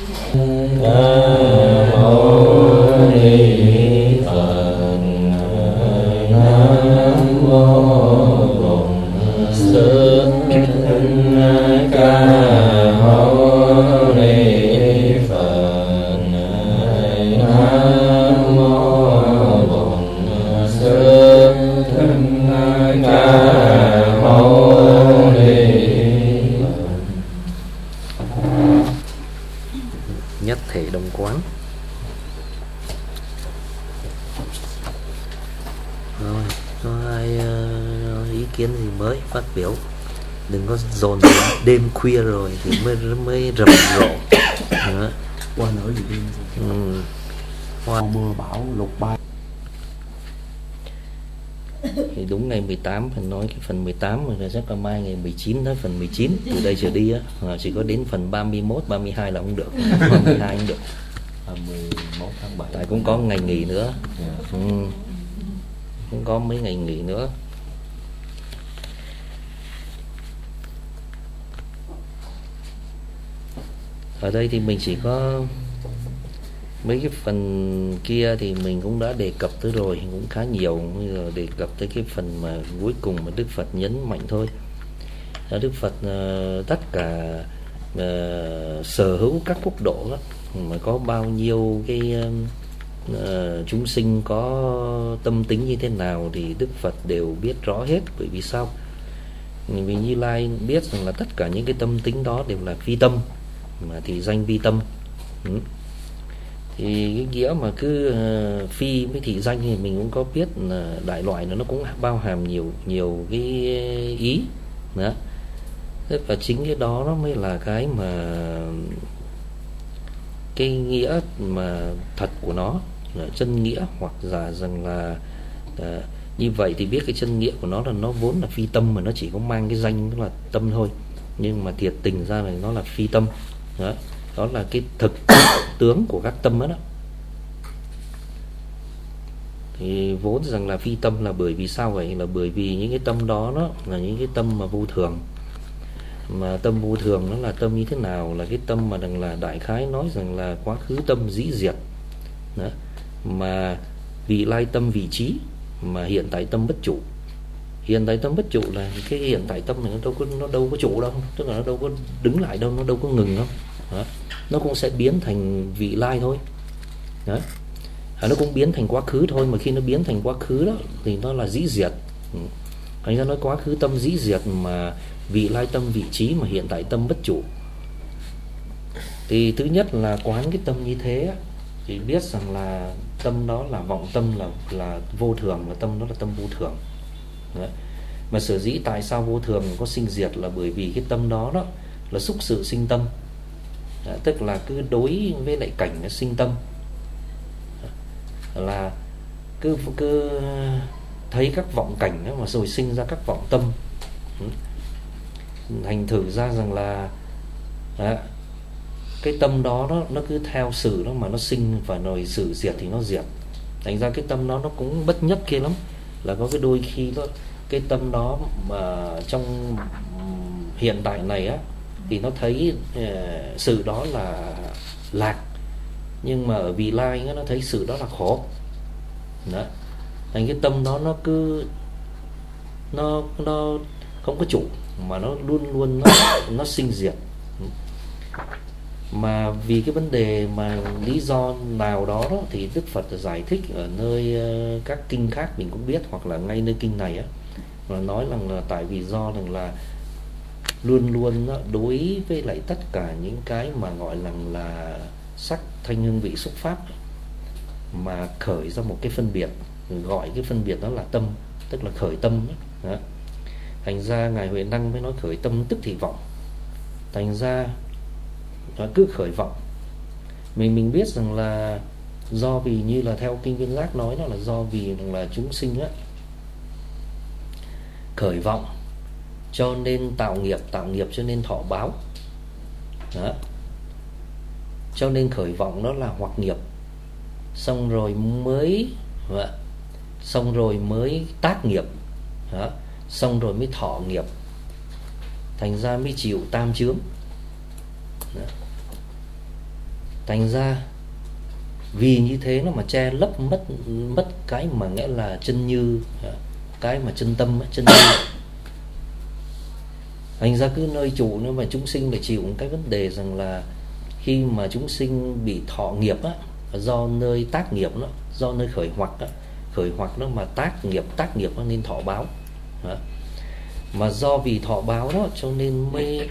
Nam mô Ni Phật. Nam mô Bổn Sư Thích Ca Mâu Ni Phật. Nam mô Bổn Sư Thích Ca Mâu Ni Phật. Nhất thể đồng quán. Rồi, có ai ý kiến gì mới phát biểu? Đừng có dồn đêm khuya rồi thì mới rầm rộ nữa. Qua nữa gì đêm mưa bão lụt bay. Thì đúng ngày 18 phải nói cái phần 18 rồi, chắc là mai ngày 19 tới phần 19 từ đây trở đi á, chỉ có đến phần 31, 32 là không được, 32 không được. 11 tháng 7. Tại cũng có ngày nghỉ nữa. Yeah. Cũng có mấy ngày nghỉ nữa. Ở đây thì mình chỉ có mấy cái phần kia thì mình cũng đã đề cập tới rồi, cũng khá nhiều. Bây giờ đề cập tới cái phần mà cuối cùng mà Đức Phật nhấn mạnh thôi. Đức Phật tất cả sở hữu các quốc độ đó, mà có bao nhiêu cái chúng sinh có tâm tính như thế nào thì Đức Phật đều biết rõ hết. Bởi vì sao? Vì Như Lai biết rằng là tất cả những cái tâm tính đó đều là phi tâm, mà thì danh vi tâm. Thì cái nghĩa mà cứ phi với thị danh thì mình cũng có biết là đại loại nó cũng bao hàm nhiều cái ý đó. Và chính cái đó nó mới là cái mà cái nghĩa mà thật của nó, là chân nghĩa, hoặc giả rằng là như vậy thì biết cái chân nghĩa của nó là nó vốn là phi tâm, mà nó chỉ có mang cái danh là tâm thôi, nhưng mà thiệt tình ra là nó là phi tâm đó. Đó là cái thực tướng của các tâm đó. Thì vốn rằng là phi tâm là bởi vì sao vậy? Là bởi vì những cái tâm đó nó là những cái tâm mà vô thường. Mà tâm vô thường nó là tâm như thế nào? Là cái tâm mà rằng là đại khái nói rằng là quá khứ tâm dĩ diệt đó. Mà vị lai tâm vị trí, mà hiện tại tâm bất trụ. Hiện tại tâm bất trụ là cái hiện tại tâm này nó đâu có trụ đâu, tức là nó đâu có đứng lại đâu, nó đâu có ngừng đâu đó. Nó cũng sẽ biến thành vị lai thôi đó. Nó cũng biến thành quá khứ thôi, mà khi nó biến thành quá khứ đó thì nó là dĩ diệt. Thành ra nói quá khứ tâm dĩ diệt, mà vị lai tâm vị trí, mà hiện tại tâm bất trụ. Thì thứ nhất là quán cái tâm như thế thì biết rằng là tâm đó là vọng tâm, là vô thường, là tâm đó là tâm vô thường đó. Mà sở dĩ tại sao vô thường có sinh diệt là bởi vì cái tâm đó là xúc sự sinh tâm đó, tức là cứ đối với lại cảnh nó sinh tâm, là cứ thấy các vọng cảnh đó, mà rồi sinh ra các vọng tâm. Thành thử ra rằng là cái tâm đó nó cứ theo sự đó mà nó sinh, và rồi sự diệt thì nó diệt. Thành ra cái tâm đó nó cũng bất nhất kia lắm. Là có cái đôi khi đó, cái tâm đó mà trong hiện tại này á, thì nó thấy sự đó là lạc, nhưng mà ở vị lai nó thấy sự đó là khổ đó. Thành cái tâm đó nó cứ nó không có chủ, mà nó luôn luôn nó sinh diệt. Mà vì cái vấn đề mà lý do nào đó, thì Đức Phật giải thích ở nơi các kinh khác mình cũng biết, hoặc là ngay nơi kinh này á, mà nói rằng là tại vì do rằng là luôn luôn đối với lại tất cả những cái mà gọi là sắc thanh hương vị xúc pháp, mà khởi ra một cái phân biệt, gọi cái phân biệt đó là tâm, tức là khởi tâm đó. Thành ra Ngài Huệ Năng mới nói khởi tâm tức thì vọng. Thành ra nó cứ khởi vọng. Mình biết rằng là do vì như là theo kinh Viên Giác nói, đó là do vì là chúng sinh á khởi vọng cho nên tạo nghiệp cho nên thọ báo đó. Cho nên khởi vọng đó là hoặc nghiệp, xong rồi mới tác nghiệp đó. Xong rồi mới thọ nghiệp, thành ra mới chịu tam chướng đó. Thành ra vì như thế nó mà che lấp mất cái mà nghĩa là chân như, cái mà chân tâm, chân như. Thành ra cứ nơi trụ nữa mà chúng sinh phải chịu một cái vấn đề rằng là khi mà chúng sinh bị thọ nghiệp á, do nơi tác nghiệp nó, do nơi khởi hoặc nó mà tác nghiệp nó nên thọ báo đó. Mà do vì thọ báo đó cho nên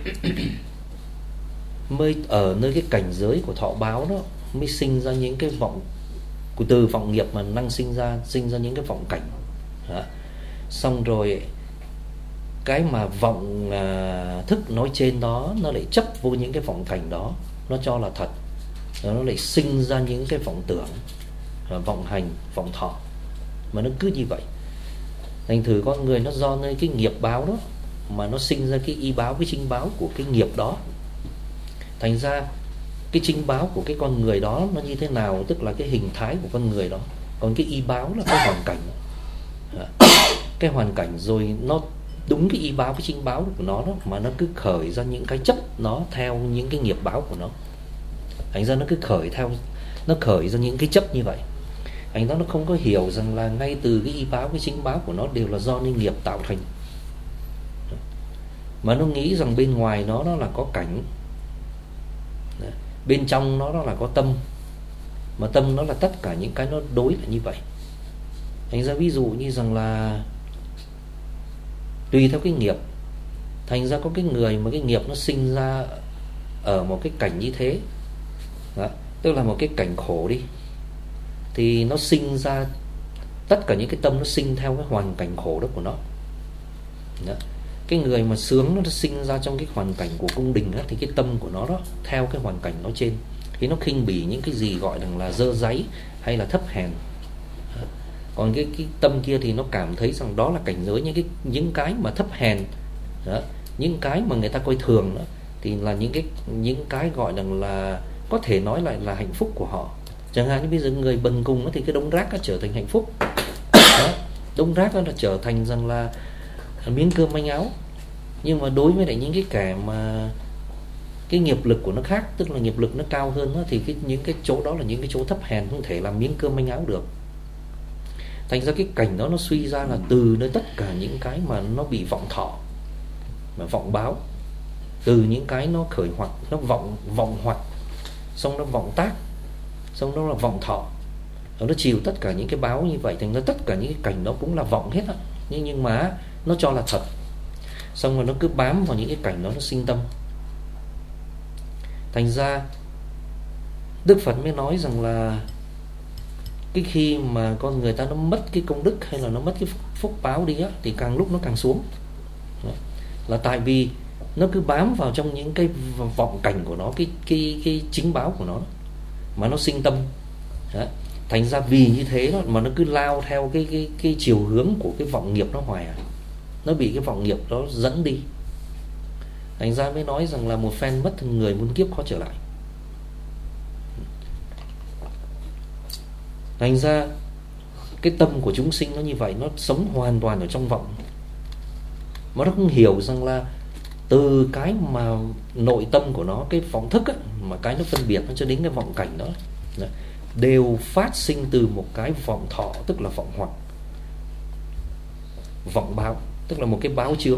mới ở nơi cái cảnh giới của thọ báo đó mới sinh ra những cái vọng, từ vọng nghiệp mà năng sinh ra những cái vọng cảnh đó. Xong rồi cái mà vọng thức nói trên đó nó lại chấp vô những cái vọng cảnh đó, nó cho là thật, nó lại sinh ra những cái vọng tưởng, vọng hành, vọng thọ, mà nó cứ như vậy. Thành thử con người nó do nơi cái nghiệp báo đó mà nó sinh ra cái y báo với chính báo của cái nghiệp đó. Thành ra cái chính báo của cái con người đó nó như thế nào, tức là cái hình thái của con người đó. Còn cái y báo là cái hoàn cảnh, cái hoàn cảnh rồi nó đúng cái y báo với chính báo của nó đó, mà nó cứ khởi ra những cái chấp nó theo những cái nghiệp báo của nó. Thành ra nó cứ khởi ra những cái chấp như vậy. Thành ra nó không có hiểu rằng là ngay từ cái y báo, cái chính báo của nó đều là do nên nghiệp tạo thành. Mà nó nghĩ rằng bên ngoài nó là có cảnh, bên trong nó là có tâm, mà tâm nó là tất cả những cái nó đối là như vậy. Thành ra ví dụ như rằng là tùy theo cái nghiệp, thành ra có cái người mà cái nghiệp nó sinh ra ở một cái cảnh như thế đó, tức là một cái cảnh khổ đi, thì nó sinh ra tất cả những cái tâm nó sinh theo cái hoàn cảnh khổ đó của nó đó. Cái người mà sướng nó sinh ra trong cái hoàn cảnh của cung đình đó, thì cái tâm của nó đó theo cái hoàn cảnh nó trên, thì nó khinh bỉ những cái gì gọi là dơ dáy hay là thấp hèn. Còn cái tâm kia thì nó cảm thấy rằng đó là cảnh giới những cái mà thấp hèn đó, những cái mà người ta coi thường đó, thì là những cái gọi là có thể nói lại là hạnh phúc của họ. Chẳng hạn như bây giờ người bần cùng đó, thì cái đống rác nó trở thành hạnh phúc đó. Đống rác nó là trở thành rằng là miếng cơm manh áo. Nhưng mà đối với lại những cái kẻ mà cái nghiệp lực của nó khác, tức là nghiệp lực nó cao hơn đó, thì những cái chỗ đó là những cái chỗ thấp hèn, không thể làm miếng cơm manh áo được. Thành ra cái cảnh đó nó suy ra là từ nơi tất cả những cái mà nó bị vọng thọ, mà vọng báo, từ những cái nó khởi hoặc, nó vọng hoặc, xong nó vọng tác, xong nó là vọng thọ, nó chịu tất cả những cái báo như vậy. Thành ra tất cả những cái cảnh đó cũng là vọng hết á, nhưng mà nó cho là thật, xong rồi nó cứ bám vào những cái cảnh đó, nó sinh tâm. Thành ra Đức Phật mới nói rằng là cái khi mà con người ta nó mất cái công đức hay là nó mất cái phúc báo đi á, thì càng lúc nó càng xuống. Là tại vì nó cứ bám vào trong những cái vọng cảnh của nó, cái chính báo của nó, mà nó sinh tâm. Thành ra vì như thế đó mà nó cứ lao theo cái chiều hướng của cái vọng nghiệp nó hoài à. Nó bị cái vọng nghiệp đó dẫn đi. Thành ra mới nói rằng là một phen mất thân người, muôn kiếp khó trở lại. Thành ra cái tâm của chúng sinh nó như vậy, nó sống hoàn toàn ở trong vọng, mà nó không hiểu rằng là từ cái mà nội tâm của nó, cái vọng thức á, mà cái nó phân biệt nó cho đến cái vọng cảnh đó đều phát sinh từ một cái vọng thọ, tức là vọng hoặc, vọng báo, tức là một cái báo chướng.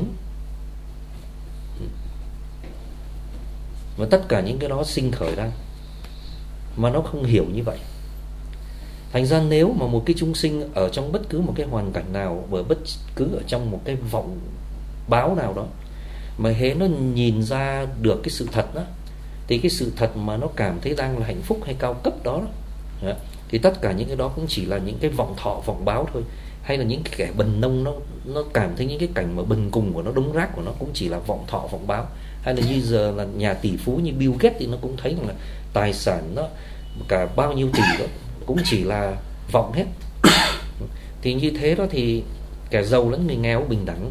Và tất cả những cái đó sinh khởi ra, mà nó không hiểu như vậy. Thành ra nếu mà một cái chúng sinh ở trong bất cứ một cái hoàn cảnh nào, bởi bất cứ ở trong một cái vọng báo nào đó, mà hễ nó nhìn ra được cái sự thật đó, thì cái sự thật mà nó cảm thấy đang là hạnh phúc hay cao cấp đó, thì tất cả những cái đó cũng chỉ là những cái vọng thọ, vọng báo thôi. Hay là những cái kẻ bần nông nó cảm thấy những cái cảnh mà bần cùng của nó, đống rác của nó cũng chỉ là vọng thọ, vọng báo. Hay là như giờ là nhà tỷ phú như Bill Gates thì nó cũng thấy là tài sản nó cả bao nhiêu tỷ đó cũng chỉ là vọng hết. Thì như thế đó thì kẻ giàu lẫn người nghèo bình đẳng,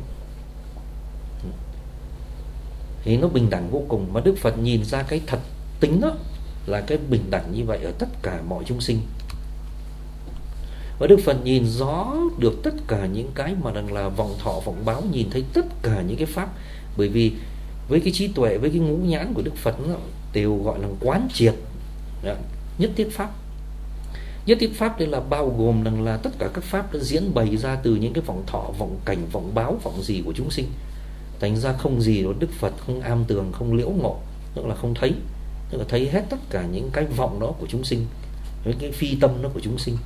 thì nó bình đẳng vô cùng. Mà Đức Phật nhìn ra cái thật tính đó là cái bình đẳng như vậy ở tất cả mọi chúng sinh. Và Đức Phật nhìn rõ được tất cả những cái mà đang là vọng thọ, vọng báo, nhìn thấy tất cả những cái pháp. Bởi vì với cái trí tuệ, với cái ngũ nhãn của Đức Phật nó đều gọi là quán triệt Nhất thiết pháp. Nhất thiết pháp đây là bao gồm rằng là tất cả các pháp đã diễn bày ra từ những cái vọng thọ, vọng cảnh, vọng báo, vọng gì của chúng sinh. Thành ra không gì đó Đức Phật không am tường, không liễu ngộ, tức là không thấy, tức là thấy hết tất cả những cái vọng đó của chúng sinh, với cái phi tâm đó của chúng sinh.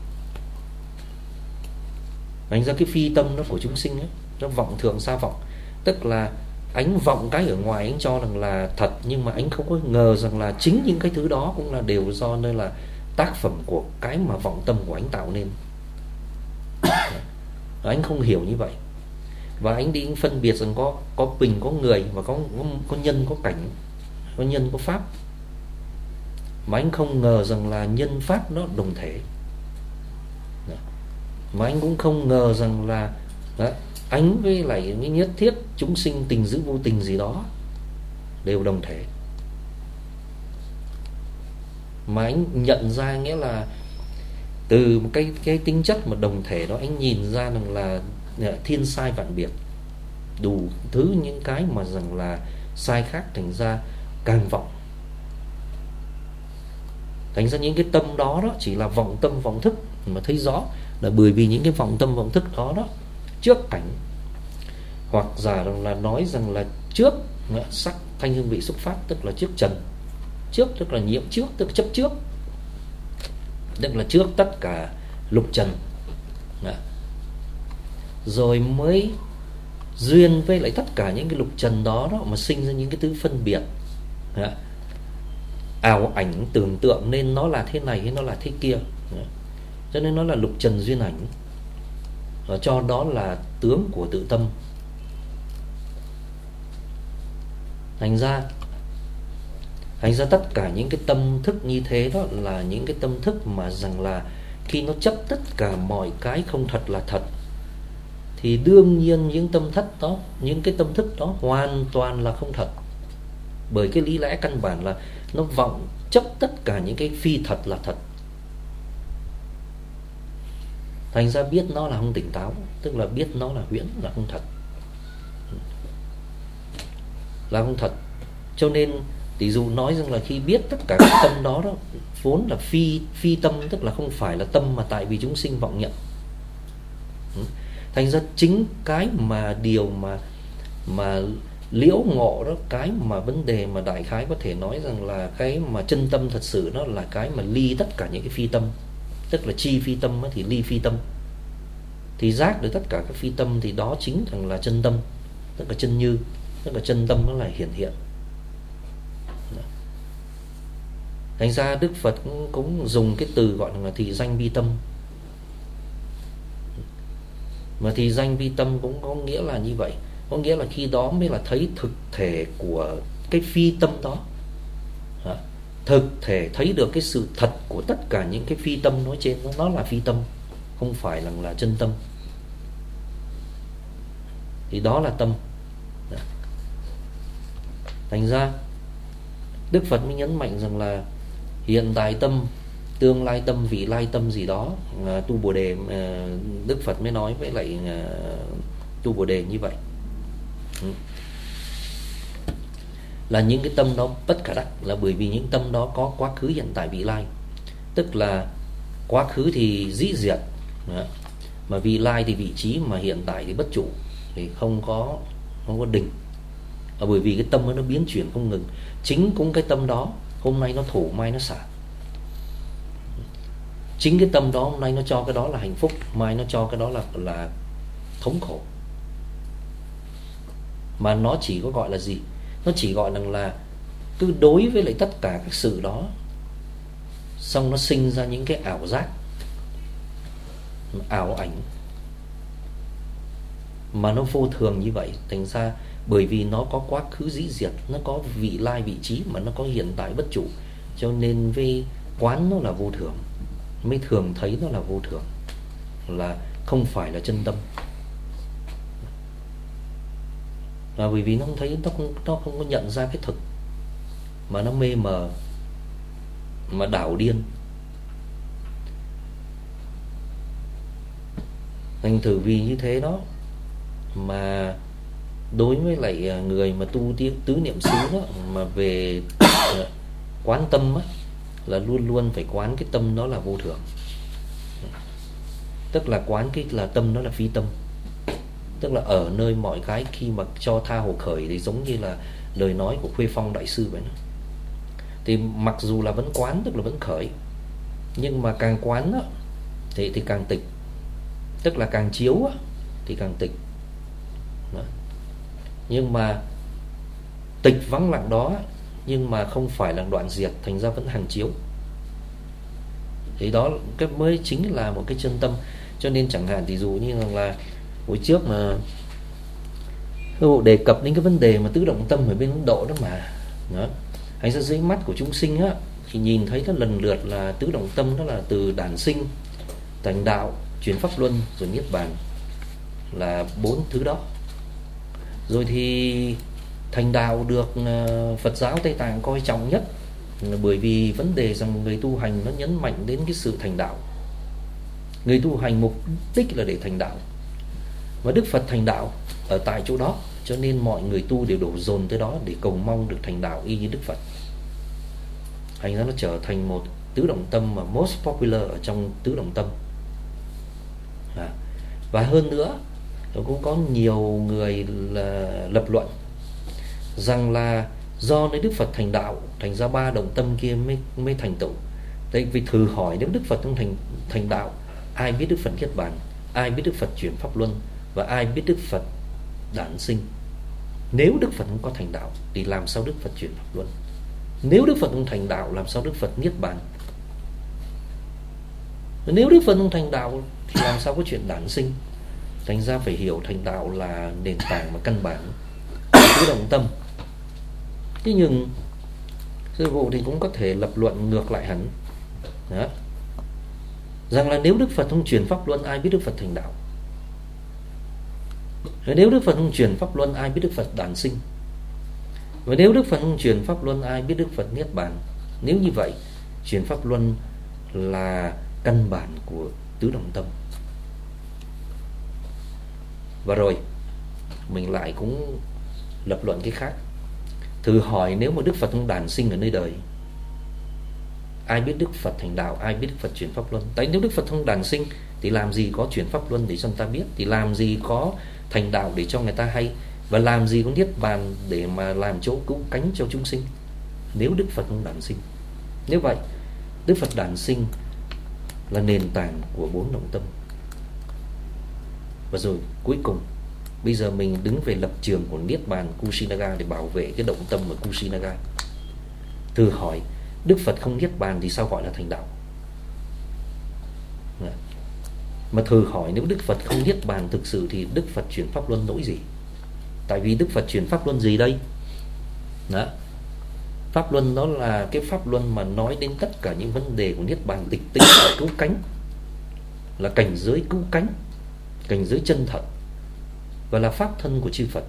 Thành ra cái phi tâm đó của chúng sinh ấy, nó vọng thường xa vọng, tức là anh vọng cái ở ngoài anh cho rằng là thật, nhưng mà anh không có ngờ rằng là chính những cái thứ đó cũng là đều do nơi là tác phẩm của cái mà vọng tâm của anh tạo nên. Anh không hiểu như vậy, và anh đi phân biệt rằng có bình, có người, và có nhân, có cảnh, có nhân, có pháp, mà anh không ngờ rằng là nhân pháp nó đồng thể, mà anh cũng không ngờ rằng là ánh với lại cái nhất thiết chúng sinh tình giữ vô tình gì đó đều đồng thể. Mà anh nhận ra nghĩa là từ một cái tính chất mà đồng thể đó, anh nhìn ra rằng là thiên sai vạn biệt, đủ thứ những cái mà rằng là sai khác, thành ra càng vọng. Thành ra những cái tâm đó chỉ là vọng tâm vọng thức, mà thấy rõ là bởi vì những cái vọng tâm vọng thức đó trước cảnh, hoặc giả là nói rằng là trước sắc thanh hương vị xúc pháp, tức là trước trần, trước tức là nhiễm trước, tức là chấp trước, tức là trước tất cả lục trần, rồi mới duyên với lại tất cả những cái lục trần đó mà sinh ra những cái thứ phân biệt, ảo ảnh tưởng tượng nên nó là thế này hay nó là thế kia, cho nên nó là lục trần duyên ảnh, và cho đó là tướng của tự tâm. Thành ra tất cả những cái tâm thức như thế đó là những cái tâm thức mà rằng là khi nó chấp tất cả mọi cái không thật là thật, thì đương nhiên những tâm thất đó, những cái tâm thức đó hoàn toàn là không thật. Bởi cái lý lẽ căn bản là nó vọng chấp tất cả những cái phi thật là thật. Thành ra biết nó là không tỉnh táo, tức là biết nó là huyễn, là không thật, là không thật. Cho nên tỷ dụ nói rằng là khi biết tất cả các tâm đó vốn là phi tâm, tức là không phải là tâm, mà tại vì chúng sinh vọng nhận. Thành ra chính cái mà điều mà liễu ngộ đó, cái mà vấn đề mà đại khái có thể nói rằng là cái mà chân tâm thật sự đó là cái mà ly tất cả những cái phi tâm, tức là chi phi tâm thì ly phi tâm, thì giác được tất cả các phi tâm, thì đó chính rằng là chân tâm, tức là chân như, tức là chân tâm nó là hiện. Thành ra Đức Phật cũng dùng cái từ gọi là thị danh vi tâm. Mà thị danh vi tâm cũng có nghĩa là như vậy, có nghĩa là khi đó mới là thấy thực thể của cái phi tâm đó, thực thể thấy được cái sự thật của tất cả những cái phi tâm nói trên, nó là phi tâm, không phải là chân tâm, thì đó là tâm. Thành ra Đức Phật mới nhấn mạnh rằng là hiện tại tâm, tương lai tâm, vị lai tâm gì đó, tu Bồ Đề, Đức Phật mới nói với lại tu Bồ Đề như vậy, là những cái tâm đó bất khả đắc, là bởi vì những tâm đó có quá khứ, hiện tại, vị lai. Tức là quá khứ thì dĩ diệt, mà vị lai thì vị trí, mà hiện tại thì bất trụ, thì không có định. Bởi vì cái tâm nó biến chuyển không ngừng. Chính cũng cái tâm đó hôm nay nó thủ, mai nó xả. Chính cái tâm đó hôm nay nó cho cái đó là hạnh phúc, mai nó cho cái đó là thống khổ. Mà nó chỉ có gọi là gì? Nó chỉ gọi là cứ đối với lại tất cả các sự đó, xong nó sinh ra những cái ảo giác, ảo ảnh, mà nó vô thường như vậy. Thành ra bởi vì nó có quá khứ dĩ diệt, nó có vị lai vị trí, mà nó có hiện tại bất trụ, cho nên với quán nó là vô thường, mới thường thấy nó là vô thường, là không phải là chân tâm. Là bởi vì nó không thấy, nó không có nhận ra cái thực, mà nó mê mờ, mà đảo điên. Thành thử vì như thế đó mà đối với lại người mà tu tứ niệm xứ đó, mà về quán tâm á, là luôn luôn phải quán cái tâm đó là vô thường. Tức là quán cái là tâm đó là phi tâm. Tức là ở nơi mọi cái khi mà cho tha hồ khởi thì giống như là lời nói của Khuê Phong đại sư vậy đó. Thì mặc dù là vẫn quán, tức là vẫn khởi, nhưng mà càng quán đó, thì càng tịch. Tức là càng chiếu đó, thì càng tịch đó. Nhưng mà tịch vắng lặng đó, nhưng mà không phải là đoạn diệt, thành ra vẫn hàng chiếu. Thì đó cái mới chính là một cái chân tâm. Cho nên chẳng hạn ví dụ như là hồi trước mà tôi đề cập đến cái vấn đề mà tứ động tâm ở bên Ấn Độ đó mà đó. Hành ra dưới mắt của chúng sinh á, thì nhìn thấy nó lần lượt là tứ động tâm, đó là từ đản sinh, thành đạo, chuyển pháp luân, rồi niết bàn, là 4 thứ đó. Rồi thì thành đạo được Phật giáo Tây Tạng coi trọng nhất, bởi vì vấn đề rằng người tu hành nó nhấn mạnh đến cái sự thành đạo. Người tu hành mục đích là để thành đạo, và Đức Phật thành đạo ở tại chỗ đó, cho nên mọi người tu đều đổ dồn tới đó để cầu mong được thành đạo y như Đức Phật. Thành ra nó trở thành một tứ động tâm mà most popular ở trong tứ động tâm. Và hơn nữa, cũng có nhiều người là lập luận rằng là do nơi Đức Phật thành đạo, thành ra 3 động tâm kia mới thành tựu. Tại vì thử hỏi, nếu Đức Phật không thành đạo, ai biết Đức Phật niết bàn, ai biết Đức Phật chuyển pháp luân, và ai biết Đức Phật đản sinh? Nếu Đức Phật không có thành đạo thì làm sao Đức Phật chuyển pháp luân? Nếu Đức Phật không thành đạo, làm sao Đức Phật niết bàn? Nếu Đức Phật không thành đạo thì làm sao có chuyện đản sinh? Thành ra phải hiểu thành đạo là nền tảng và căn bản tứ động tâm. Thế nhưng sư phụ thì cũng có thể lập luận ngược lại hẳn đó, rằng là nếu Đức Phật không chuyển pháp luân, ai biết Đức Phật thành đạo? Nếu Đức Phật không chuyển pháp luân, ai biết Đức Phật đản sinh? Và nếu Đức Phật không chuyển pháp luân, ai biết Đức Phật niết bàn? Nếu như vậy, chuyển pháp luân là căn bản của tứ động tâm. Và rồi mình lại cũng lập luận cái khác. Thử hỏi, nếu mà Đức Phật không đản sinh ở nơi đời, ai biết Đức Phật thành đạo, ai biết Đức Phật chuyển pháp luân? Tại nếu Đức Phật không đản sinh thì làm gì có chuyển pháp luân để cho người ta biết, thì làm gì có thành đạo để cho người ta hay, và làm gì có niết bàn để mà làm chỗ cứu cánh cho chúng sinh, nếu Đức Phật không đản sinh. Nếu vậy, Đức Phật đản sinh là nền tảng của 4 động tâm. Và rồi cuối cùng, bây giờ mình đứng về lập trường của niết bàn Kusinaga để bảo vệ cái động tâm của Kusinaga. Thử hỏi, Đức Phật không niết bàn thì sao gọi là thành đạo? Mà thử hỏi, nếu Đức Phật không niết bàn thực sự thì Đức Phật chuyển pháp luân nỗi gì? Tại vì Đức Phật chuyển pháp luân gì đây? Đó. Pháp luân đó là cái pháp luân mà nói đến tất cả những vấn đề của niết bàn tịch tĩnh và cứu cánh, là cảnh giới cứu cánh, cảnh giới chân thật, và là pháp thân của chư Phật.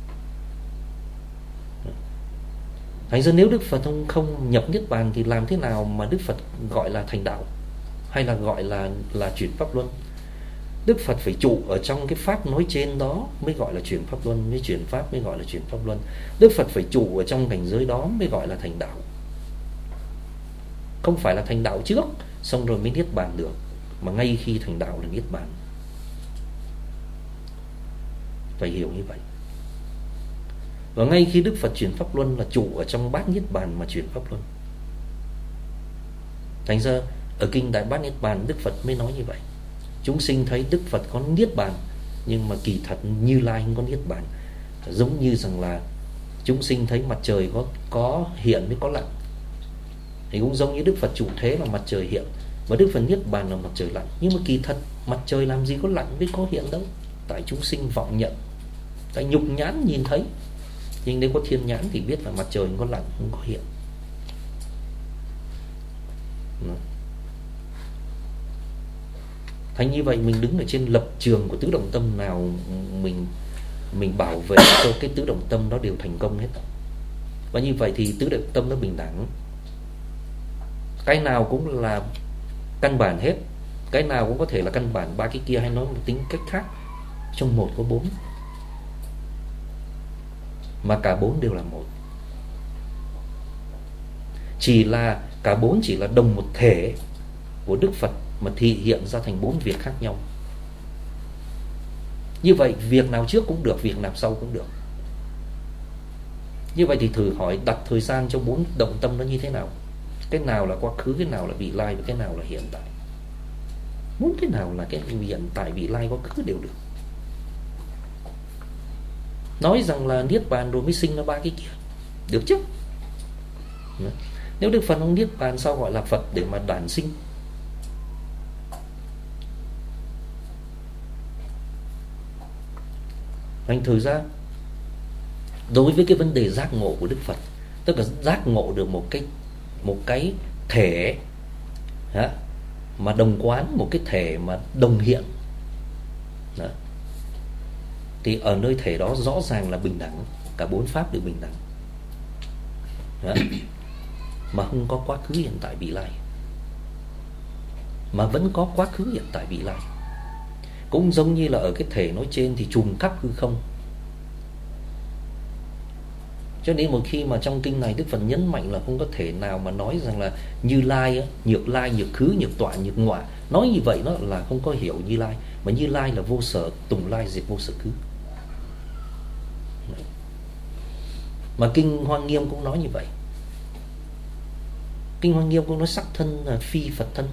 Thành ra nếu Đức Phật không nhập niết bàn thì làm thế nào mà Đức Phật gọi là thành đạo, hay là gọi là chuyển pháp luân? Đức Phật phải trụ ở trong cái pháp nói trên đó mới gọi là chuyển pháp luân, mới chuyển pháp mới gọi là chuyển pháp luân. Đức Phật phải trụ ở trong cảnh giới đó mới gọi là thành đạo. Không phải là thành đạo trước xong rồi mới niết bàn được, mà ngay khi thành đạo là niết bàn. Phải hiểu như vậy. Và ngay khi Đức Phật chuyển pháp luân là trụ ở trong bát niết bàn mà chuyển pháp luân. Thành ra ở kinh Đại Bát Niết Bàn, Đức Phật mới nói như vậy. Chúng sinh thấy Đức Phật có niết bàn, nhưng mà kỳ thật Như Lai không có niết bàn. Giống như rằng là chúng sinh thấy mặt trời có hiện mới có lặn, thì cũng giống như Đức Phật trụ thế là mặt trời hiện, và Đức Phật niết bàn là mặt trời lặn. Nhưng mà kỳ thật mặt trời làm gì có lặn với có hiện đâu. Tại chúng sinh vọng nhận, tại nhục nhãn nhìn thấy. Nhưng nếu có thiên nhãn thì biết là mặt trời không có lặn, không có hiện. Thành như vậy, mình đứng ở trên lập trường của tứ động tâm nào, mình bảo vệ cho cái tứ động tâm đó đều thành công hết. Và như vậy thì tứ động tâm nó bình đẳng. Cái nào cũng là căn bản hết. Cái nào cũng có thể là căn bản, ba cái kia hay nói một tính cách khác, trong một có 4, mà cả 4 đều là một. Chỉ là cả bốn chỉ là đồng một thể của Đức Phật mà thị hiện ra thành bốn việc khác nhau. Như vậy việc nào trước cũng được, việc nào sau cũng được. Như vậy thì thử hỏi đặt thời gian cho bốn động tâm nó như thế nào? Cái nào là quá khứ, cái nào là vị lai, và cái nào là hiện tại? Muốn cái nào là cái hiện tại, vị lai, quá khứ đều được. Nói rằng là niết bàn rồi mới sinh ra ba cái kia, được chứ? Nếu Đức Phật không niết bàn sao gọi là Phật để mà đản sinh? Thành thử ra đối với cái vấn đề giác ngộ của Đức Phật, tức là giác ngộ được một cái thể mà đồng quán, một cái thể mà đồng hiện đó, thì ở nơi thể đó rõ ràng là bình đẳng, cả bốn pháp đều bình đẳng đó. Mà không có quá khứ hiện tại vị lai, mà vẫn có quá khứ hiện tại vị lai. Cũng giống như là ở cái thể nói trên thì trùm khắp hư không. Cho nên một khi mà trong kinh này Đức Phật nhấn mạnh là không có thể nào mà nói rằng là Như Lai, nhược lai, nhược khứ, nhược tọa, nhược ngọa. Nói như vậy nó là không có hiểu Như Lai. Mà Như Lai là vô sở, tùng lai, diệt vô sở khứ. Mà kinh Hoa Nghiêm cũng nói như vậy. Kinh Hoa Nghiêm cũng nói sắc thân là phi Phật thân,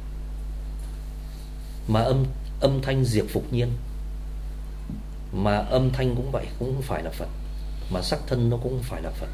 mà âm thanh diệt phục nhiên. Mà âm thanh cũng vậy, cũng không phải là Phật, mà sắc thân nó cũng không phải là Phật.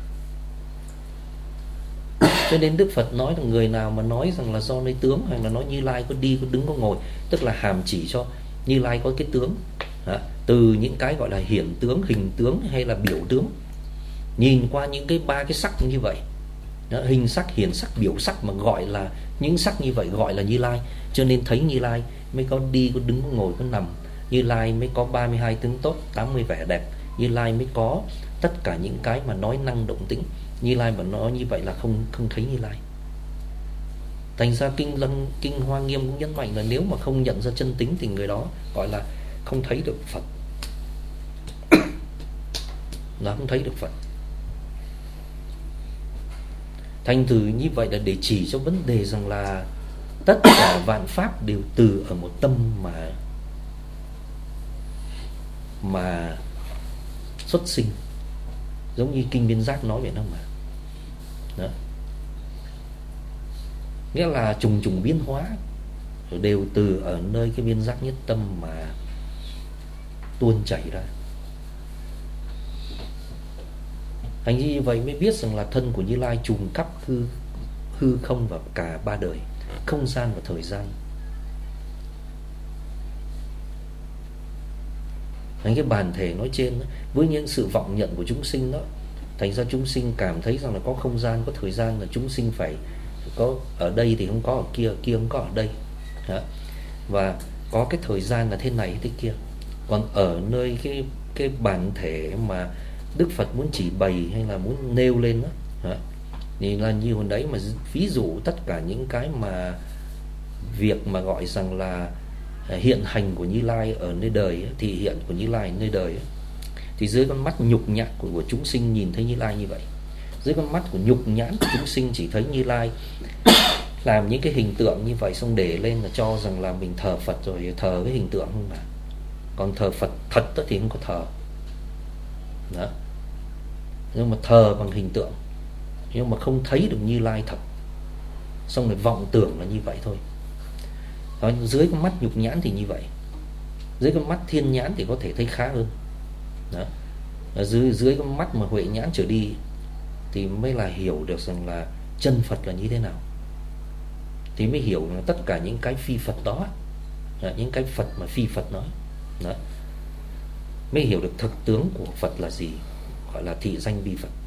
Cho nên Đức Phật nói là người nào mà nói rằng là do nơi tướng, hay là nói Như Lai có đi, có đứng, có ngồi, tức là hàm chỉ cho Như Lai có cái tướng từ những cái gọi là hiển tướng, hình tướng hay là biểu tướng. Nhìn qua những cái ba cái sắc như vậy, hình sắc, hiển sắc, biểu sắc, mà gọi là những sắc như vậy gọi là Như Lai. Cho nên thấy Như Lai mới có đi, có đứng, có ngồi, có nằm. Như Lai mới có 32 tướng tốt, 80 vẻ đẹp. Như Lai mới có tất cả những cái mà nói năng động tĩnh. Như Lai mà nói như vậy là không thấy Như Lai. Thành ra kinh Hoa Nghiêm cũng nhấn mạnh là nếu mà không nhận ra chân tính thì người đó gọi là không thấy được Phật. Là không thấy được Phật. Thành thử như vậy là để chỉ cho vấn đề rằng là tất cả vạn pháp đều từ ở một tâm mà xuất sinh. Giống như kinh Biên Giác nói vậy đó mà. Đó. Nghĩa là trùng biến hóa đều từ ở nơi cái biên giác nhất tâm mà tuôn chảy ra. Thành như vậy mới biết rằng là thân của Như Lai trùm khắp hư không và cả ba đời, không gian và thời gian. Cái bản thể nói trên đó, với những sự vọng nhận của chúng sinh đó, thành ra chúng sinh cảm thấy rằng là có không gian, có thời gian, là chúng sinh phải có ở đây thì không có ở kia, ở kia không có ở đây đó. Và có cái thời gian là thế này thế kia. Còn ở nơi cái bản thể mà Đức Phật muốn chỉ bày hay là muốn nêu lên đó, thì là như hồi đấy mà ví dụ tất cả những cái mà việc mà gọi rằng là hiện hành của Như Lai ở nơi đời, thị hiện của Như Lai ở nơi đời, thì dưới con mắt nhục nhãn của chúng sinh nhìn thấy Như Lai như vậy. Dưới con mắt của nhục nhãn của chúng sinh chỉ thấy Như Lai làm những cái hình tượng như vậy, xong để lên là cho rằng là mình thờ Phật rồi, thờ cái hình tượng không mà. Còn thờ Phật thật đó thì không có thờ đó. Nhưng mà thờ bằng hình tượng, nhưng mà không thấy được Như Lai thật, xong rồi vọng tưởng là như vậy thôi đó. Dưới con mắt nhục nhãn thì như vậy, dưới con mắt thiên nhãn thì có thể thấy khá hơn đó. Dưới con mắt mà huệ nhãn trở đi thì mới là hiểu được rằng là chân Phật là như thế nào, thì mới hiểu là tất cả những cái phi Phật đó, những cái Phật mà phi Phật nói đó, mới hiểu được thực tướng của Phật là gì, gọi là thị danh vi Phật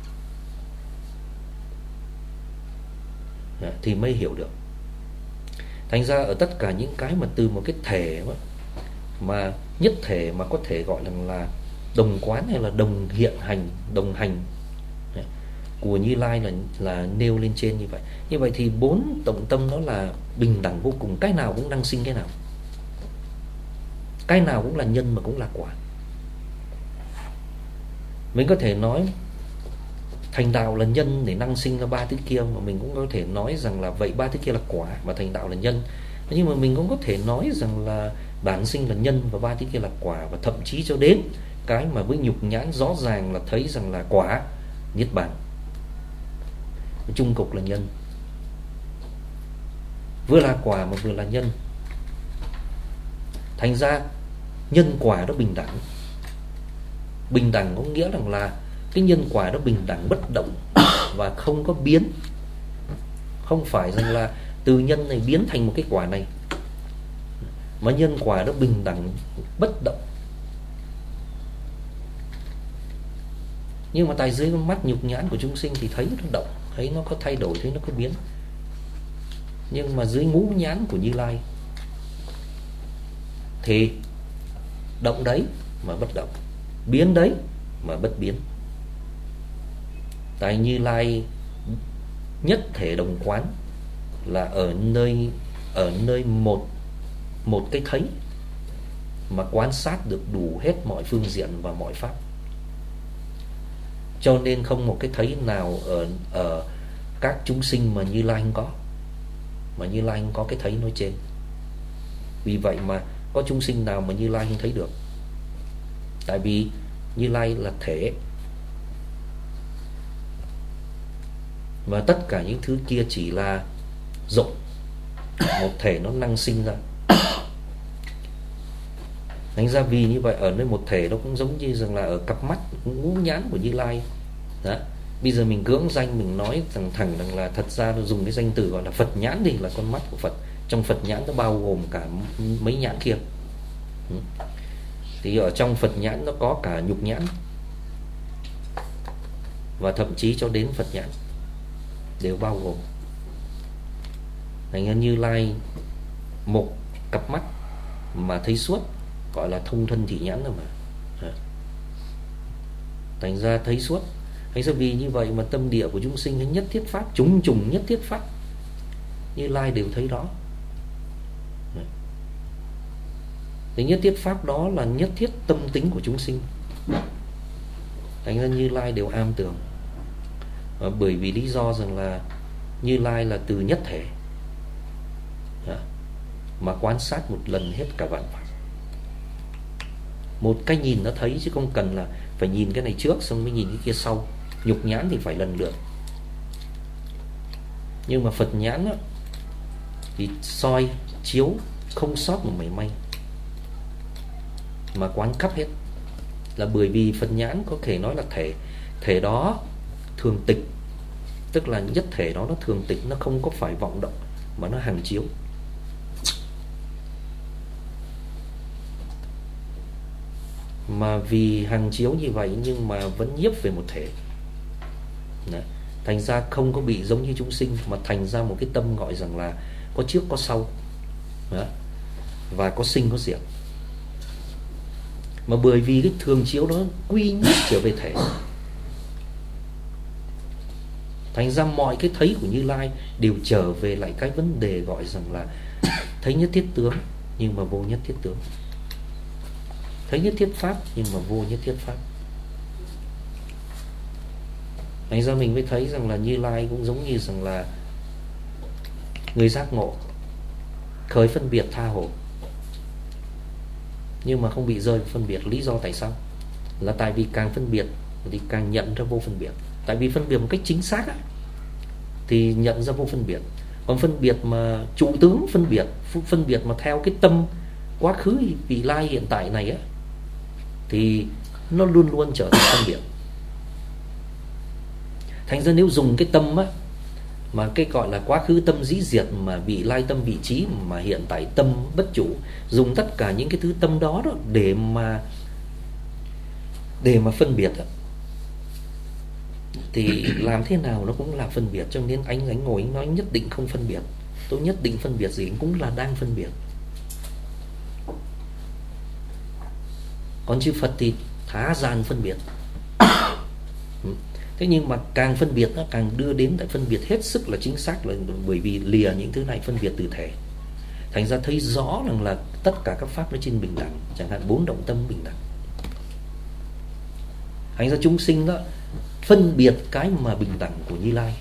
đó, thì mới hiểu được. Thành ra ở tất cả những cái mà từ một cái thể mà nhất thể mà có thể gọi là đồng quán hay là đồng hiện hành, đồng hành của Như Lai là nêu lên trên như vậy. Như vậy thì bốn tổng tâm đó là bình đẳng vô cùng, cái nào cũng đang sinh cái nào cũng là nhân mà cũng là quả. Mình có thể nói thành đạo là nhân để năng sinh ra ba thứ kia, mà mình cũng có thể nói rằng là vậy ba thứ kia là quả và thành đạo là nhân. Nhưng mà mình cũng có thể nói rằng là bản sinh là nhân và ba thứ kia là quả, và thậm chí cho đến cái mà với nhục nhãn rõ ràng là thấy rằng là quả, niết bàn, chung cục là nhân, vừa là quả mà vừa là nhân. Thành ra nhân quả đó bình đẳng. Bình đẳng có nghĩa rằng là cái nhân quả đó bình đẳng, bất động và không có biến. Không phải rằng là từ nhân này biến thành một cái quả này, mà nhân quả đó bình đẳng, bất động. Nhưng mà tại dưới con mắt nhục nhãn của chúng sinh thì thấy nó động, thấy nó có thay đổi, thấy nó có biến. Nhưng mà dưới ngũ nhãn của Như Lai thì động đấy mà bất động, biến đấy mà bất biến. Tại Như Lai nhất thể đồng quán là ở nơi một cái thấy mà quan sát được đủ hết mọi phương diện và mọi pháp. Cho nên không một cái thấy nào ở các chúng sinh mà Như Lai không có, mà Như Lai không có cái thấy nói trên. Vì vậy mà có chúng sinh nào mà Như Lai không thấy được. Tại vì Như Lai là thể, và tất cả những thứ kia chỉ là dụng, một thể nó năng sinh ra. Thành ra vì như vậy ở nơi một thể nó cũng giống như rằng là ở cặp mắt ngũ nhãn của Như Lai đó. Bây giờ mình cưỡng danh, mình nói thẳng rằng là thật ra nó dùng cái danh từ gọi là Phật nhãn đi, là con mắt của Phật. Trong Phật nhãn nó bao gồm cả mấy nhãn kia. Thì ở trong Phật nhãn nó có cả nhục nhãn, và thậm chí cho đến Phật nhãn đều bao gồm. Thành ra Như Lai một cặp mắt mà thấy suốt, gọi là thông thân thị nhãn rồi mà. Thành ra thấy suốt. Thành ra vì như vậy mà tâm địa của chúng sinh nhất thiết pháp, trùng nhất thiết pháp, Như Lai đều thấy đó. Thì nhất thiết pháp đó là nhất thiết tâm tính của chúng sinh. Thành ra Như Lai đều am tường. Bởi vì lý do rằng là Như Lai là từ nhất thể mà quan sát một lần hết cả vạn pháp. Một cái nhìn nó thấy, chứ không cần là phải nhìn cái này trước xong mới nhìn cái kia sau. Nhục nhãn thì phải lần lượt. Nhưng mà Phật nhãn đó, thì soi chiếu không sót một mảy may mà quán khắp hết. Là bởi vì Phật nhãn có thể nói là thể đó thường tịch, tức là nhất thể đó nó thường tịch, nó không có phải vọng động mà nó hằng chiếu. Mà vì hằng chiếu như vậy nhưng mà vẫn nhiếp về một thể. Đấy. Thành ra không có bị giống như chúng sinh, mà thành ra một cái tâm gọi rằng là có trước có sau. Đấy. Và có sinh có diệt. Mà bởi vì cái thường chiếu đó quy nhất trở về thể, thành ra mọi cái thấy của Như Lai đều trở về lại cái vấn đề gọi rằng là thấy nhất thiết tướng nhưng mà vô nhất thiết tướng, thấy nhất thiết pháp nhưng mà vô nhất thiết pháp. Thành ra mình mới thấy rằng là Như Lai cũng giống như rằng là người giác ngộ, khởi phân biệt tha hồ, nhưng mà không bị rơi vào phân biệt. Lý do tại sao? Là tại vì càng phân biệt thì càng nhận ra vô phân biệt. Tại vì phân biệt một cách chính xác thì nhận ra vô phân biệt. Còn phân biệt mà trụ tướng phân biệt mà theo cái tâm quá khứ vị lai hiện tại này thì nó luôn luôn trở thành phân biệt. Thành ra nếu dùng cái tâm mà cái gọi là quá khứ tâm dĩ diệt, mà vị lai tâm vị trí, mà hiện tại tâm bất chủ, dùng tất cả những cái thứ tâm đó để mà phân biệt thì làm thế nào nó cũng là phân biệt. Cho nên anh ngồi anh nói nhất định không phân biệt, tôi nhất định phân biệt gì cũng là đang phân biệt. Còn chư Phật thì thá gian phân biệt. Thế nhưng mà càng phân biệt nó càng đưa đến tại phân biệt hết sức là chính xác, là bởi vì lìa những thứ này phân biệt từ thể. Thành ra thấy rõ rằng là tất cả các pháp nó trên bình đẳng, chẳng hạn 4 động tâm bình đẳng. Thành ra chúng sinh đó phân biệt cái mà bình đẳng của Như Lai.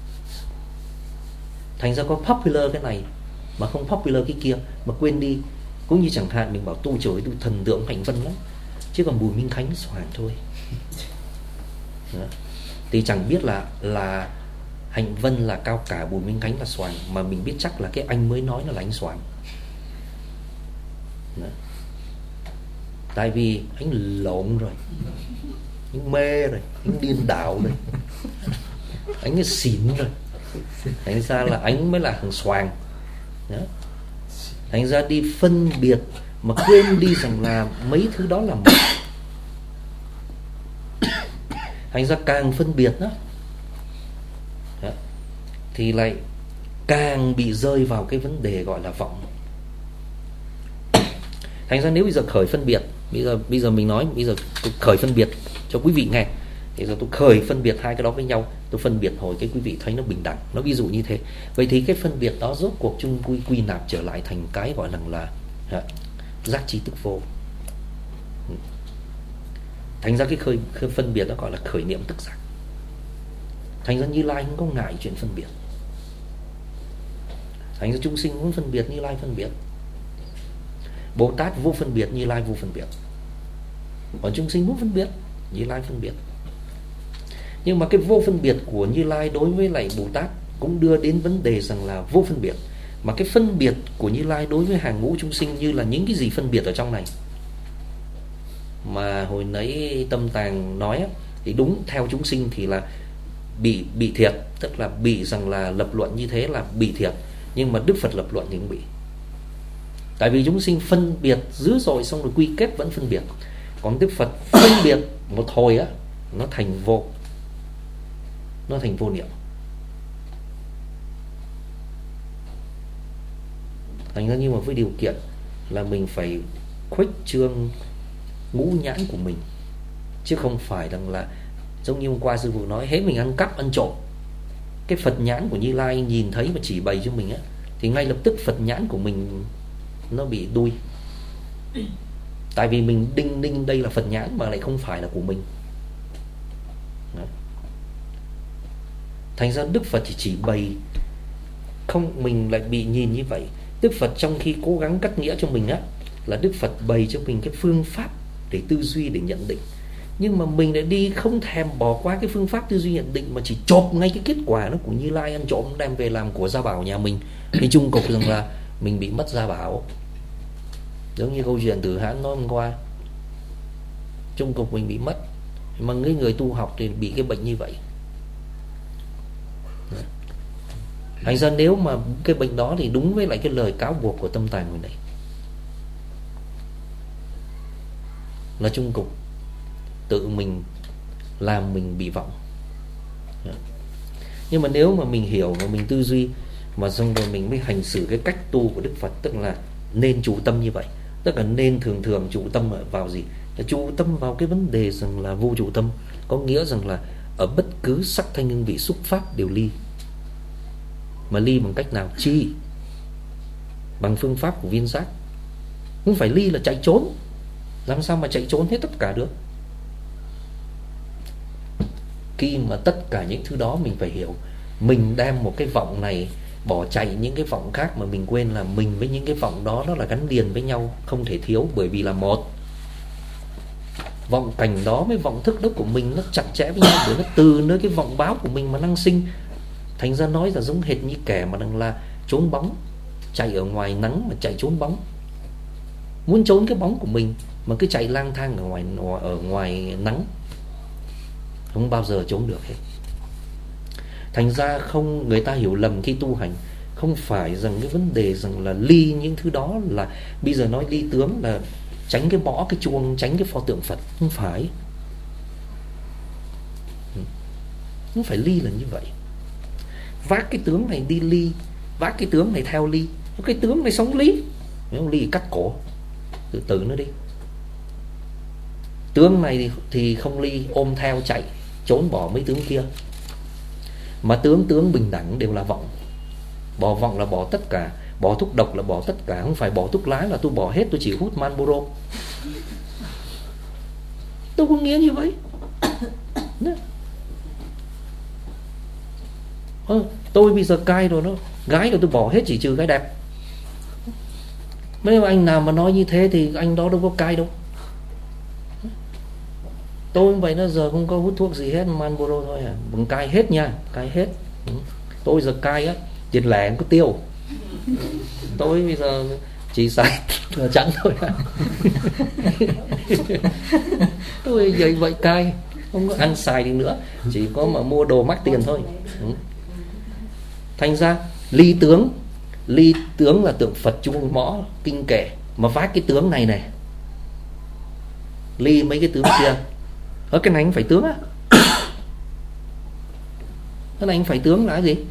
Thành ra có popular cái này mà không popular cái kia, mà quên đi. Cũng như chẳng hạn mình bảo tu trời tu thần tượng Hạnh Vân lắm, chứ còn Bùi Minh Khánh xoàng thôi. Đó. Thì chẳng biết là Hạnh Vân là cao cả, Bùi Minh Khánh là xoàng, mà mình biết chắc là cái anh mới nói nó là anh xoàng. Đó. Tại vì anh lộn rồi, anh mê rồi, anh điên đảo rồi, anh ấy xỉn rồi. Thành ra là anh mới là thằng xoàng. Đó. Thành ra đi phân biệt mà quên đi rằng là mấy thứ đó là một. Thành ra càng phân biệt đó, thì lại càng bị rơi vào cái vấn đề gọi là vọng. Thành ra nếu bây giờ khởi phân biệt, bây giờ mình nói, bây giờ tôi khởi phân biệt cho quý vị nghe. Bây giờ tôi khởi phân biệt hai cái đó với nhau, tôi phân biệt hồi cái quý vị thấy nó bình đẳng, nó ví dụ như thế. Vậy thì cái phân biệt đó rốt cuộc chung quy nạp trở lại thành cái gọi là giác chi tức vô. Thành ra cái khởi phân biệt đó gọi là khởi niệm tức giác. Thành ra Như Lai không có ngại chuyện phân biệt. Thành ra chúng sinh muốn phân biệt, Như Lai phân biệt. Bồ Tát vô phân biệt, Như Lai vô phân biệt. Còn chúng sinh muốn phân biệt, Như Lai phân biệt. Nhưng mà cái vô phân biệt của Như Lai đối với lại Bồ Tát cũng đưa đến vấn đề rằng là vô phân biệt. Mà cái phân biệt của Như Lai đối với hàng ngũ chúng sinh như là những cái gì phân biệt ở trong này. Mà hồi nãy Tâm Tàng nói thì đúng, theo chúng sinh thì là bị thiệt, tức là bị rằng là lập luận như thế là bị thiệt. Nhưng mà Đức Phật lập luận thì không bị. Tại vì chúng sinh phân biệt dữ dội xong rồi quy kết vẫn phân biệt. Còn Đức Phật phân biệt một hồi á, nó thành vô, nó thành vô niệm. Thành ra nhưng mà với điều kiện là mình phải khuếch trương ngũ nhãn của mình, chứ không phải rằng là giống như hôm qua sư phụ nói, hễ mình ăn cắp ăn trộm, cái Phật nhãn của Như Lai nhìn thấy và chỉ bày cho mình á, thì ngay lập tức Phật nhãn của mình nó bị đuôi. Tại vì mình đinh ninh đây là Phật nhãn mà lại không phải là của mình. Đó. Thành ra Đức Phật chỉ bày, không mình lại bị nhìn như vậy. Đức Phật trong khi cố gắng cắt nghĩa cho mình á, là Đức Phật bày cho mình cái phương pháp để tư duy, để nhận định. Nhưng mà mình lại đi không thèm bỏ qua cái phương pháp tư duy nhận định, mà chỉ chộp ngay cái kết quả nó của Như Lai ăn trộm đem về làm của gia bảo nhà mình. Thì chung cục rằng là mình bị mất gia bảo. Giống như câu chuyện Tử Hãn nói hôm qua, chung cục mình bị mất. Mà người tu học thì bị cái bệnh như vậy. Thành ra nếu mà cái bệnh đó thì đúng với lại cái lời cáo buộc của Tâm Tàng người này, là chung cục tự mình làm mình bị vọng. Nhưng mà nếu mà mình hiểu và mình tư duy, mà xong rồi mình mới hành xử cái cách tu của Đức Phật, tức là nên trụ tâm như vậy. Tức là nên thường trụ tâm vào gì? Là trụ tâm vào cái vấn đề rằng là vô trụ tâm. Có nghĩa rằng là ở bất cứ sắc thanh ngưng vị xúc pháp đều ly. Mà ly bằng cách nào? Chi? Bằng phương pháp của viên giác. Không phải ly là chạy trốn. Làm sao mà chạy trốn hết tất cả được? Khi mà tất cả những thứ đó mình phải hiểu, mình đem một cái vọng này bỏ chạy những cái vọng khác, mà mình quên là mình với những cái vọng đó nó là gắn liền với nhau, không thể thiếu, bởi vì là một. Vọng cảnh đó với vọng thức đó của mình nó chặt chẽ với nhau, bởi nó từ nơi cái vọng báo của mình mà năng sinh. Thành ra nói là giống hệt như kẻ mà đang là trốn bóng, chạy ở ngoài nắng mà chạy trốn bóng. Muốn trốn cái bóng của mình mà cứ chạy lang thang ở ngoài nắng, không bao giờ trốn được hết. Thành ra không, người ta hiểu lầm khi tu hành, không phải rằng cái vấn đề rằng là ly những thứ đó là bây giờ nói ly tướng là tránh cái bỏ cái chuông, tránh cái pho tượng Phật. Không phải. Không phải ly là như vậy. Vác cái tướng này đi ly, vác cái tướng này theo ly, cái tướng này sống ly. Nếu không ly cắt cổ, từ từ nó đi. Tướng này thì không ly, ôm theo chạy, trốn bỏ mấy tướng kia. Mà tướng bình đẳng đều là vọng. Bỏ vọng là bỏ tất cả, bỏ thuốc độc là bỏ tất cả. Không phải bỏ thuốc lá là tôi bỏ hết, tôi chỉ hút Marlboro. Tôi có nghĩa như vậy. Tôi bây giờ cai rồi đó, gái rồi tôi bỏ hết chỉ trừ gái đẹp. Mấy anh nào mà nói như thế thì anh đó đâu có cai đâu. Tôi vậy nó giờ không có hút thuốc gì hết, Marlboro thôi à. Bằng cai hết nha, cai hết. Tôi giờ cai á, tiền lẻ có tiêu. Tôi bây giờ chỉ xài trắng thôi à. Tôi vậy cai, không có ăn xài gì nữa, chỉ có mà mua đồ mắc tiền thôi. Thành ra ly tướng là tượng Phật Trung Mõ kinh kệ, mà vác cái tướng này này, ly mấy cái tướng kia. Ở cái này anh phải tướng á. Cái này anh phải tướng là cái gì?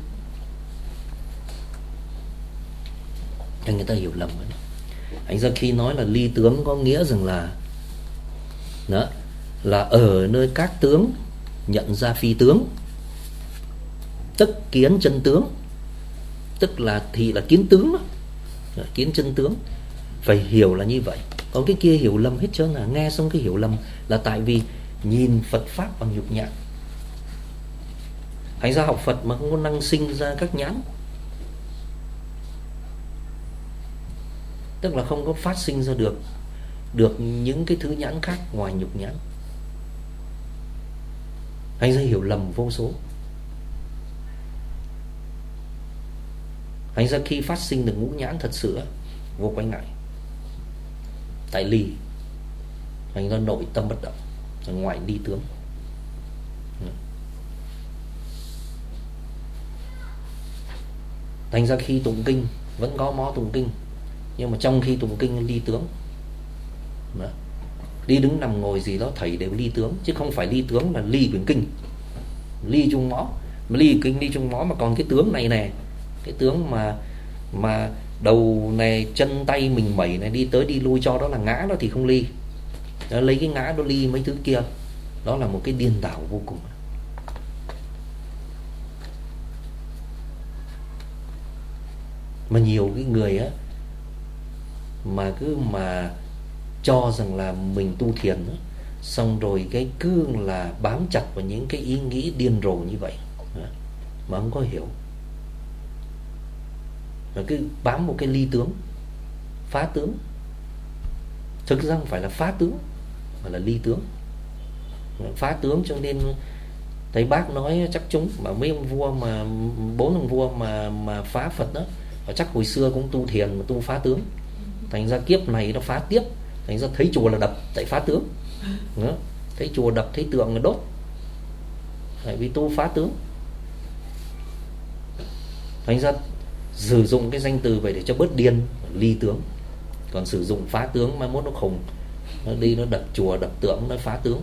Cho người ta hiểu lầm rồi. Anh ra khi nói là ly tướng có nghĩa rằng là đó, là ở nơi các tướng nhận ra phi tướng, tức kiến chân tướng, tức là thì là kiến tướng đó. Kiến chân tướng phải hiểu là như vậy. Còn cái kia hiểu lầm hết trơn, là nghe xong cái hiểu lầm là tại vì nhìn Phật pháp bằng nhục nhãn. Thành ra học Phật mà không có năng sinh ra các nhãn, tức là không có phát sinh ra được những cái thứ nhãn khác ngoài nhục nhãn. Thành ra hiểu lầm vô số. Thành ra khi phát sinh được ngũ nhãn thật sự vô quái ngại. Tại ly, thành ra nội tâm bất động, ngoại ly tướng. Thành ra khi tụng kinh vẫn có mó tụng kinh, nhưng mà trong khi tụng kinh ly tướng. Đi đứng nằm ngồi gì đó thầy đều ly tướng, chứ không phải ly tướng là ly quyển kinh, ly trung mõ. Mà ly kinh ly trung mõ, mà còn cái tướng này nè, cái tướng mà đầu này chân tay mình mẩy này, đi tới đi lui cho đó là ngã đó thì không ly. Đó, lấy cái ngã đó ly mấy thứ kia, đó là một cái điên đảo vô cùng. Mà nhiều cái người á mà cứ mà cho rằng là mình tu thiền đó, xong rồi cái cứ là bám chặt vào những cái ý nghĩ điên rồ như vậy mà không có hiểu, rồi cứ bám một cái ly tướng, phá tướng. Thực ra không phải là phá tướng mà là ly tướng. Phá tướng cho nên thầy bác nói chắc chúng mà mấy ông vua, mà 4 ông vua mà phá Phật đó, và chắc hồi xưa cũng tu thiền mà tu phá tướng. Thành ra kiếp này nó phá tiếp. Thành ra thấy chùa là đập tại phá tướng đó. Thấy chùa đập, thấy tượng là đốt, tại vì tu phá tướng. Thành ra sử dụng cái danh từ vậy để cho bớt điên, ly tướng. Còn sử dụng phá tướng mai mốt nó khùng, nó đi nó đập chùa đập tượng, nó phá tướng.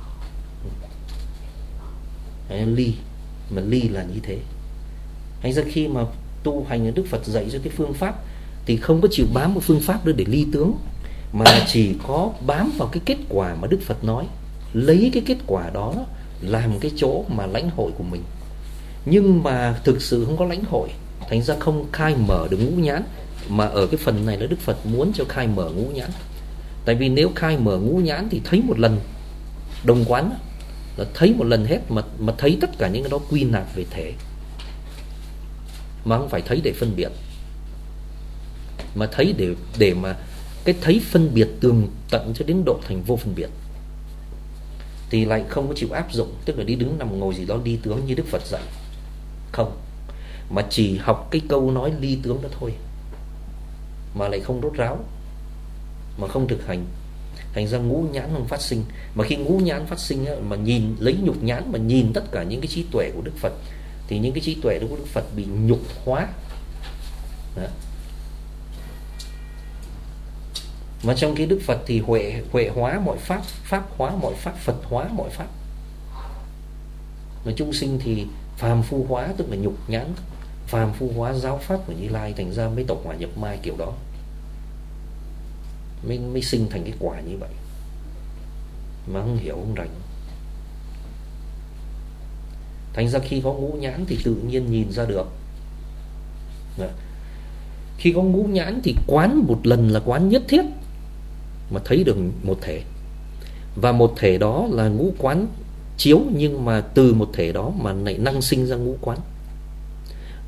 Ly, mà ly là như thế. Thành ra khi mà tu hành, Đức Phật dạy cho cái phương pháp thì không có chịu bám vào phương pháp đó để ly tướng, mà chỉ có bám vào cái kết quả mà Đức Phật nói, lấy cái kết quả đó làm cái chỗ mà lãnh hội của mình. Nhưng mà thực sự không có lãnh hội, thành ra không khai mở được ngũ nhãn. Mà ở cái phần này là Đức Phật muốn cho khai mở ngũ nhãn. Tại vì nếu khai mở ngũ nhãn thì thấy một lần đồng quán, là thấy một lần hết, mà thấy tất cả những cái đó quy nạp về thể, mà không phải thấy để phân biệt, mà thấy để mà cái thấy phân biệt tường tận cho đến độ thành vô phân biệt, thì lại không có chịu áp dụng. Tức là đi đứng nằm ngồi gì đó ly tướng như Đức Phật dạy, không, mà chỉ học cái câu nói ly tướng đó thôi, mà lại không rốt ráo, mà không thực hành. Thành ra ngũ nhãn không phát sinh. Mà khi ngũ nhãn phát sinh á, mà nhìn lấy nhục nhãn mà nhìn tất cả những cái trí tuệ của Đức Phật, thì những cái trí tuệ đó của Đức Phật bị nhục hóa đó. Mà trong khi Đức Phật thì huệ hóa mọi pháp, pháp hóa mọi pháp, Phật hóa mọi pháp. Mà chúng sinh thì phàm phu hóa, tức là nhục nhãn, phàm phu hóa giáo pháp của Như Lai. Thành ra mới tộc hỏa nhập mai kiểu đó, mới sinh thành cái quả như vậy, mà không hiểu không rành. Thành ra khi có ngũ nhãn thì tự nhiên nhìn ra được. Khi có ngũ nhãn thì quán một lần là quán nhất thiết, mà thấy được một thể. Và một thể đó là ngũ quán chiếu, nhưng mà từ một thể đó mà lại năng sinh ra ngũ quán.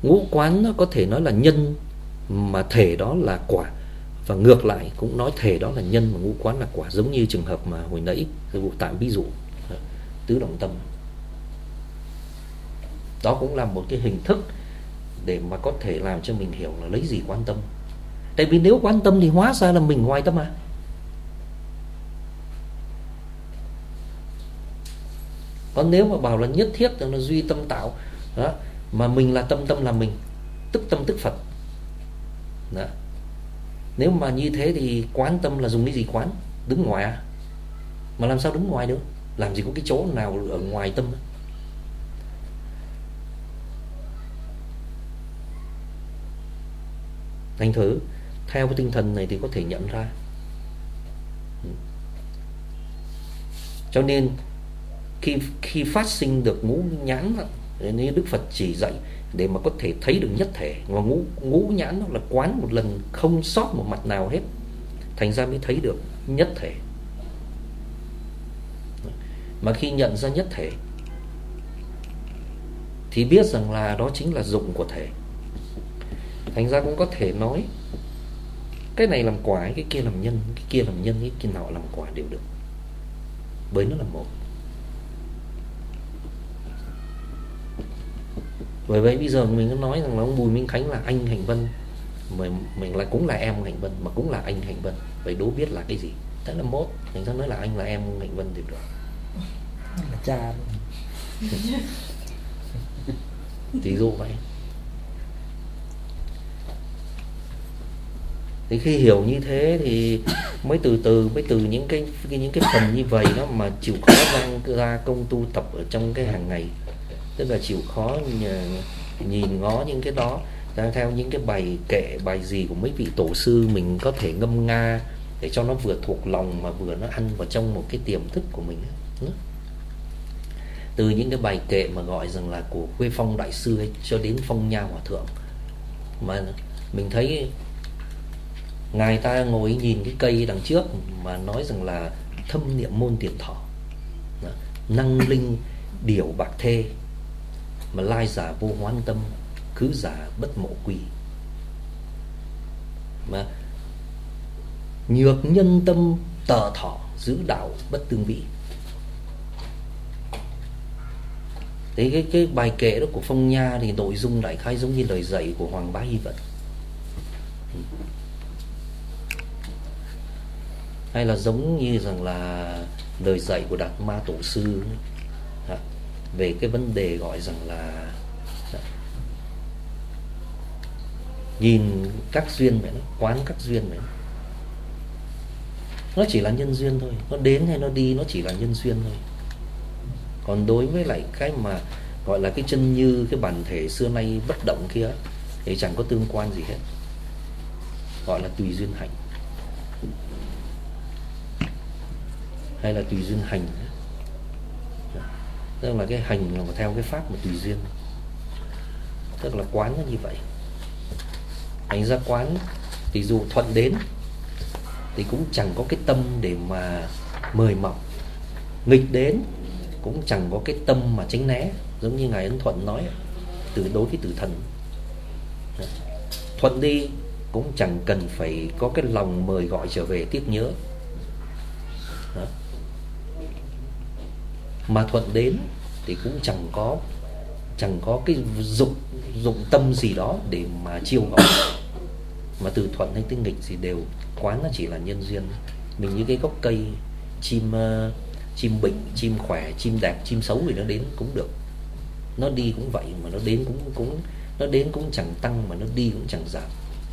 Ngũ quán nó có thể nói là nhân mà thể đó là quả, và ngược lại cũng nói thể đó là nhân mà ngũ quán là quả, giống như trường hợp mà hồi nãy vụ tạm ví dụ tứ động tâm. Đó cũng là một cái hình thức để mà có thể làm cho mình hiểu là lấy gì quán tâm. Tại vì nếu quán tâm thì hóa ra là mình ngoài tâm à. Còn nếu mà bảo là nhất thiết là duy tâm tạo đó, mà mình là tâm, tâm là mình, tức tâm tức Phật đó. Nếu mà như thế thì quán tâm là dùng cái gì quán? Đứng ngoài à? Mà làm sao đứng ngoài được? Làm gì có cái chỗ nào ở ngoài tâm? Thành thử theo cái tinh thần này thì có thể nhận ra. Cho nên khi phát sinh được ngũ nhãn, nên Đức Phật chỉ dạy để mà có thể thấy được nhất thể. Và ngũ nhãn đó là quán một lần không sót một mặt nào hết, thành ra mới thấy được nhất thể. Mà khi nhận ra nhất thể thì biết rằng là đó chính là dụng của thể. Thành ra cũng có thể nói cái này làm quả, cái kia làm nhân, cái kia làm nhân, cái kia nọ làm quả đều được, bởi nó là một. Bởi vậy bây giờ mình có nói rằng là ông Bùi Minh Khánh là anh Hành Vân, mình là cũng là em Hành Vân, mà cũng là anh Hành Vân. Vậy đố biết là cái gì? Thế là một, mình sẽ nói là anh là em Hành Vân thì được. Là cha Ví dụ vậy. Thì khi hiểu như thế thì mới từ những cái phần như vậy đó mà chịu khó ra công tu tập ở trong cái hàng ngày. Tức là chịu khó nhìn ngó những cái đó, theo những cái bài kệ, bài gì của mấy vị tổ sư mình có thể ngâm nga để cho nó vừa thuộc lòng mà vừa nó ăn vào trong một cái tiềm thức của mình. Từ những cái bài kệ mà gọi rằng là của Quê Phong Đại Sư ấy, cho đến Phong Nha Hòa Thượng, mà mình thấy ngài ta ngồi nhìn cái cây đằng trước mà nói rằng là thâm niệm môn tiền thọ, năng linh điểu bạc thê, mà lai giả vô hoán tâm, cứ giả bất mộ quy. Mà nhược nhân tâm tờ thọ, giữ đạo bất tương vị. Thế cái bài kệ đó của Phong Nha thì nội dung đại khái giống như lời dạy của Hoàng Bá Hy Vận, hay là giống như rằng là lời dạy của Đạt Ma Tổ Sư về cái vấn đề gọi rằng là nhìn các duyên vậy đó, quán các duyên vậy đó. Nó chỉ là nhân duyên thôi, nó đến hay nó đi nó chỉ là nhân duyên thôi. Còn đối với lại cái mà gọi là cái chân như, cái bản thể xưa nay bất động kia thì chẳng có tương quan gì hết, gọi là tùy duyên hành, hay là tùy duyên hành. Tức là cái hành là theo cái pháp mà tùy duyên, tức là quán nó như vậy. Thành ra quán thì dù thuận đến thì cũng chẳng có cái tâm để mà mời mọc, nghịch đến cũng chẳng có cái tâm mà tránh né. Giống như ngài Ấn Thuận nói đối với tử thần, thuận đi cũng chẳng cần phải có cái lòng mời gọi trở về tiếc nhớ. Đó. Mà thuận đến thì cũng chẳng có cái dụng tâm gì đó để mà chiêu gọi. Mà từ thuận hay từ nghịch gì đều quán, nó chỉ là nhân duyên. Mình như cái gốc cây, chim bệnh, chim khỏe, chim đẹp, chim xấu thì nó đến cũng được, nó đi cũng vậy, mà nó đến cũng chẳng tăng, mà nó đi cũng chẳng giảm.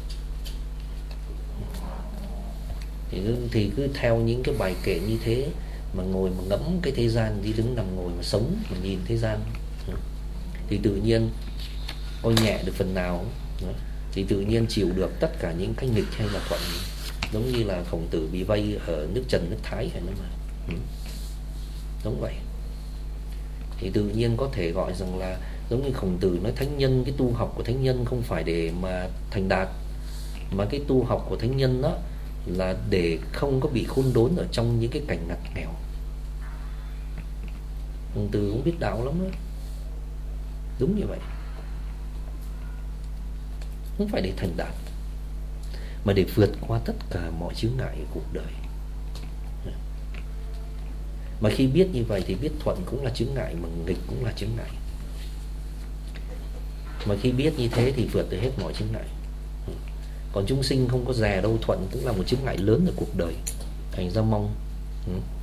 Thì cứ theo những cái bài kệ như thế mà ngồi mà ngẫm cái thế gian, đi đứng nằm ngồi mà sống, mà nhìn thế gian, thì tự nhiên coi nhẹ được phần nào, thì tự nhiên chịu được tất cả những cái nghịch hay là thuận. Giống như là Khổng Tử bị vây ở nước Trần, nước Thái hay nó mà giống vậy. Thì tự nhiên có thể gọi rằng là giống như Khổng Tử nói thánh nhân, cái tu học của thánh nhân không phải để mà thành đạt, mà cái tu học của thánh nhân đó là để không có bị khốn đốn ở trong những cái cảnh ngặt nghèo. Khổng Tử cũng biết đạo lắm đó. Đúng như vậy. không phải để thành đạt, mà để vượt qua tất cả mọi chướng ngại của cuộc đời. Mà khi biết như vậy thì biết thuận cũng là chướng ngại, mà nghịch cũng là chướng ngại. Mà khi biết như thế thì vượt được hết mọi chướng ngại. Còn chúng sinh không có dè đâu, thuận cũng là một chướng ngại lớn ở cuộc đời. Thành ra mong